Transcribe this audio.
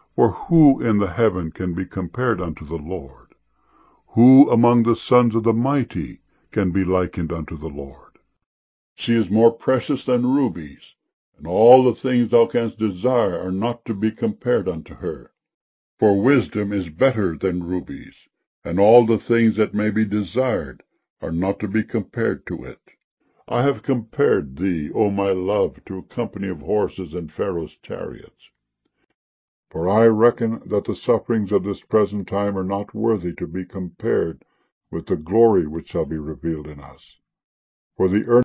For who in the heaven can be compared unto the Lord? Who among the sons of the mighty can be likened unto the Lord? She is more precious than rubies, and all the things thou canst desire are not to be compared unto her. For wisdom is better than rubies, and all the things that may be desired are not to be compared to it. I have compared thee, O my love, to a company of horses in Pharaoh's chariots. For I reckon that the sufferings of this present time are not worthy to be compared with the glory which shall be revealed in us. For the